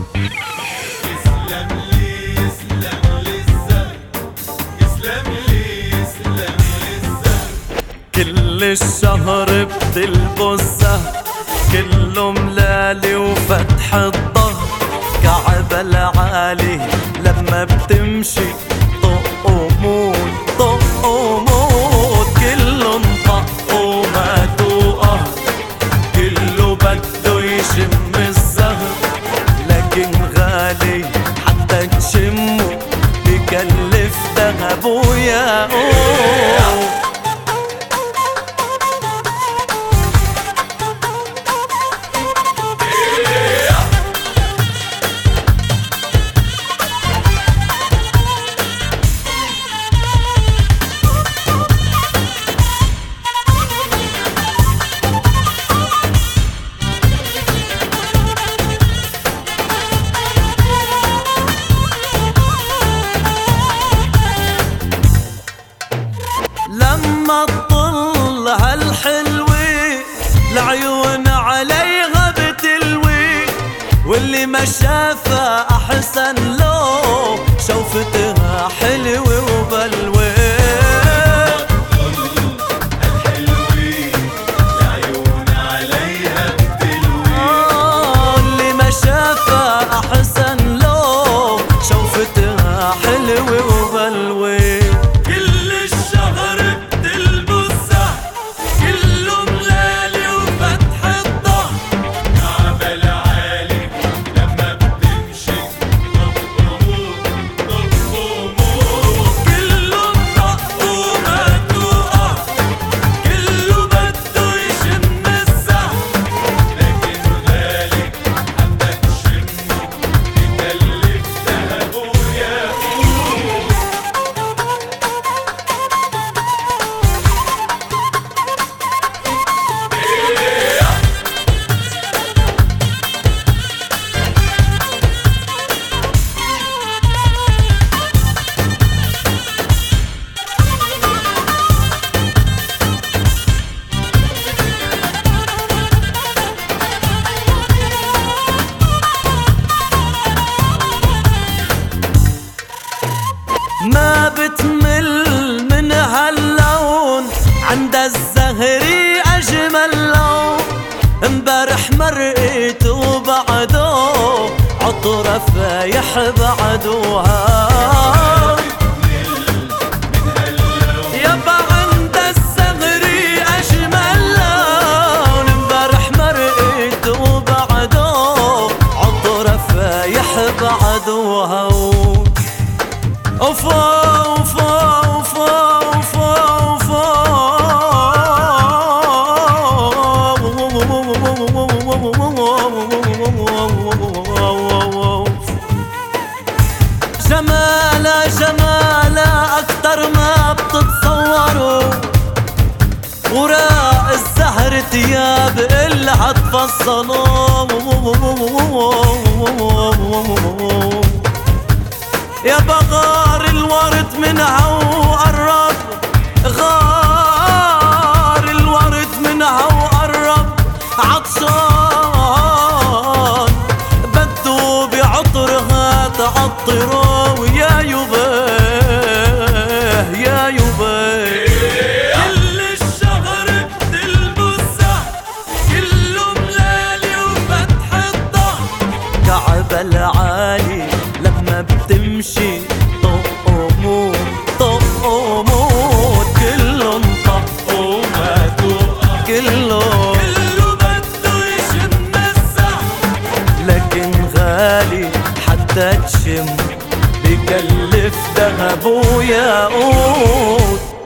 يسلم لي يسلم للزهر، يسلم لي يسلم للزهر. كل الشهر بتلبس زهر، كله ملالي وفتح الظهر. كعب العالي لما بتمشي طق وموت طق وموت. كله انطق ومات وقهر، كله بده يشم الزهر. لكن غالي حتى تشمه بكلف ذهب وياقوت. لما تطل هالحلوة العيون عليها بتلوي، واللي ما شافها أحسن له شوفتها حلوة وبلوة. العيون عليها بتلوي، اللي ما شافها أحسن له شوفتها حلوة وبلوة. ما بتمل من هاللون، عند الزهري أجمل لون. امبارح مرقت وبعده عطرة فايح بعدوها. يابا عند الزهري أجمل لون، امبارح مرقت وبعده عطرة فايح بعدوها. اوفا اوفا اوفا اوفا اوفا. جمالها جمالها اكتر ما بتتصوروا، وراء الزهر تياب إلها تفصلوا. يا بغار الورد منها وقرب، غار الورد منها وقرب. عطشان بده بعطرها تعطره، ويا يباه يا يباه. كل الشهر بتلبس زهر، كله ملالي وفتح الظهر. كعب العالي لما بتمشي طق وموت طق وموت. كله انطق ومات وقهر، كله بده يشم الزهر. لكن غالي حتى تشم بكلف ذهب وياقوت.